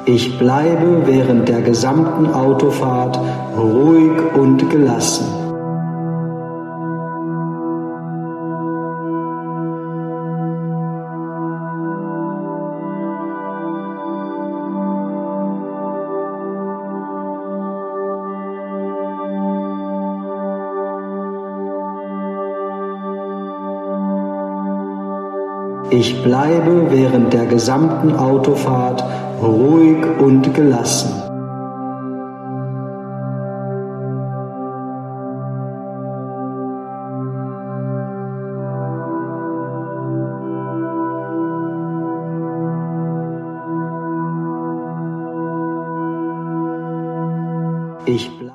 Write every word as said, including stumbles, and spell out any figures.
Ich bleibe während der gesamten Autofahrt ruhig und gelassen. Ich bleibe während der gesamten Autofahrt ruhig und gelassen. Ich